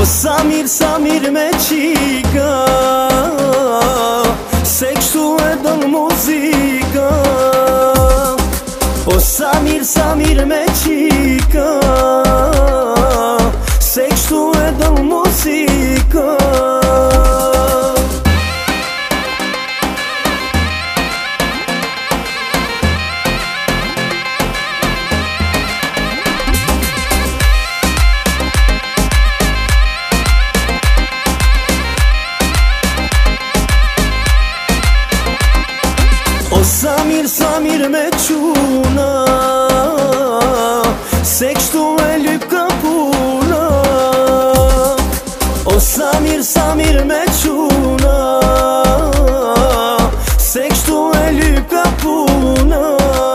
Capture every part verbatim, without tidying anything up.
O Samir, Samir me qika, se kështu e don muzika. O Samir, Samir me qika, se kështu e don muzika. O Samir, Samir me quna, se kështu e lyp ka puna. O Samir, Samir me quna, se kështu e lyp ka puna.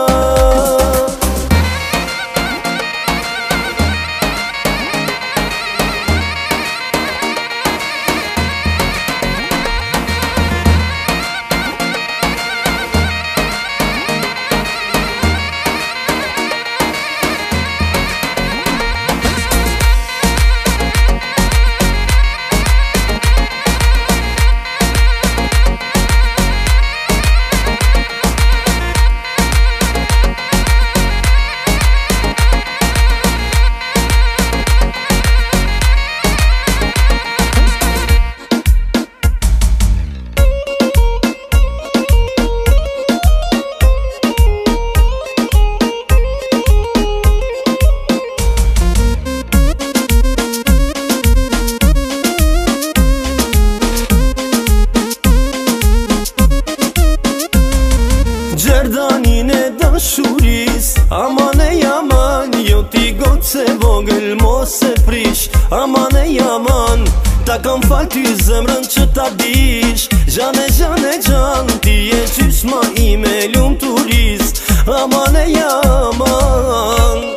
Gjerdanin e dashuris, aman e jaman, jo ti gotë se vogël mos e prish. Aman e jaman, ta kam fal ty zemrën që ta dish. Gjane, gjane, gjan, ti e gjysma ime lumë turist. Aman e jaman.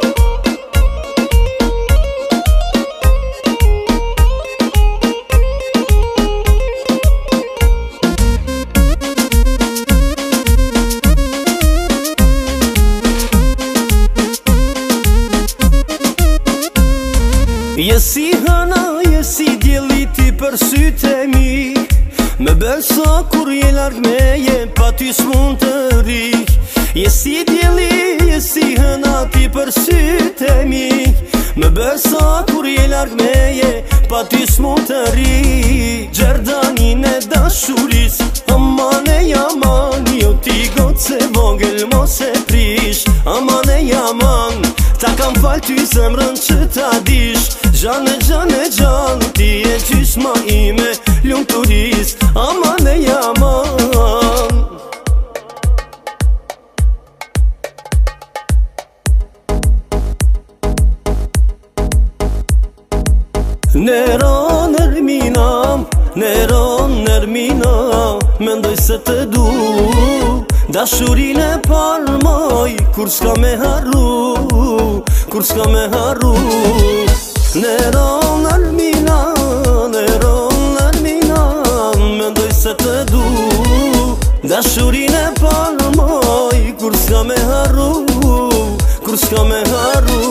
Jesi hëna, jesi djeliti për sytë e mi. Me belsa kur je larg meje, pa ty s'mund të ri. Jesi djeli, jesi hëna ti për sytë e mi. Me belsa kur je larg meje, pa ty s'mund të ri. Gjerdanin e dashuris, aman e jaman, jo ti gotë se vogël mos e prish. Aman e jaman, ta kam fal ty zemrën që ta dish. Gjane, gjane, gjan, ti e gjysma ime lumë turist. Aman e jaman. Neron Ermina, Neron Ermina, mendoj se të du. Dashurin e parmoj, kur s'ka me harru, kur s'ka me harru. Neron Ermina, Neron Ermina, mendoj se të du. Dashurin e parmoj, kur s'ka me harru, kur s'ka me harru.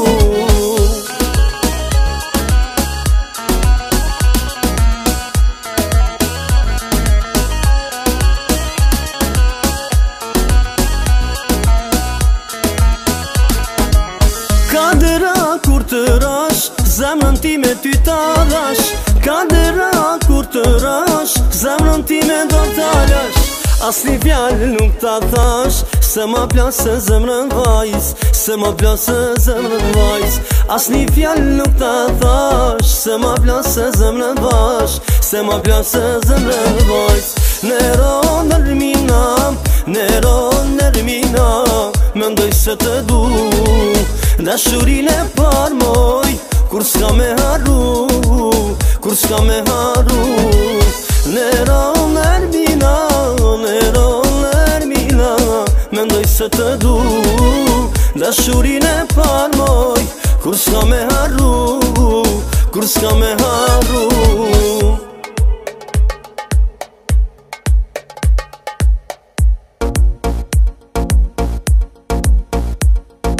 Kadera kur të rash, zemrën ti me ty t'adash. Kadera kur të rash, zemrën ti me do t'alash. Asni fjallë nuk t'a thash, se ma plasë zemrën vajz, se ma plasë zemrën vajz. Asni fjallë nuk t'a thash, se ma plasë zemrën vajz, se ma plasë zemrën vajz. Neron Ermina, Neron Ermina, mendoj se të du. Dashurin e parmoj, kur s'ka me harru, kur s'ka me harru. Neron Ermina, Neron Ermina, mendoj se të du. Dashurin e parmoj, kur s'ka me harru, kur s'ka me harru.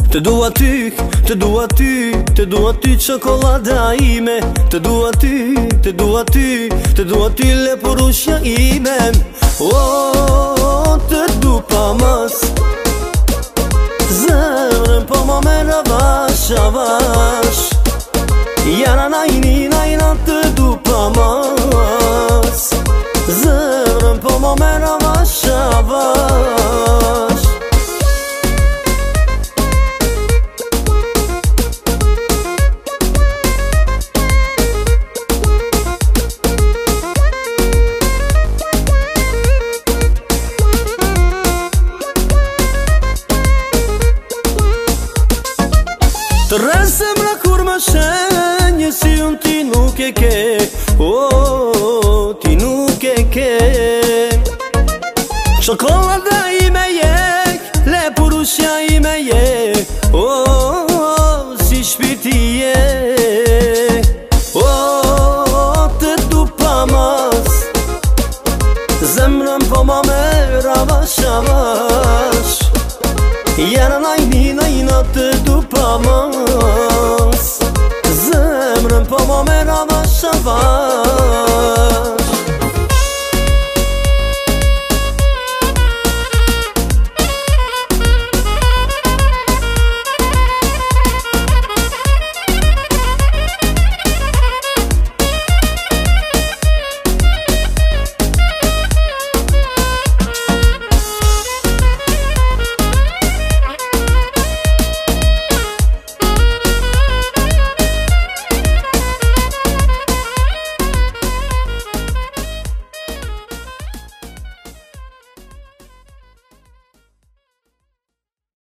Të dua ty, të dua ty, të dua ty çokolada ime. Të dua ty, të dua ty, të dua ty lepurushja ime. O, të du pa mas, zemrën po ma merr avash, avash. Jana najni, najna të du pa mas, zemrën po ma merr avash, avash. Të rresëm ra kur më shenjë, si unë ti nuk e ke, o, ti nuk e ke. Çokolada ime je, lepurushja ime je, o, si shpirti je. O, të du pa mas, zemrën po ma merr avash, avash. Jana najni, najna të du pa mas, zemrën po ma merr avash, avash.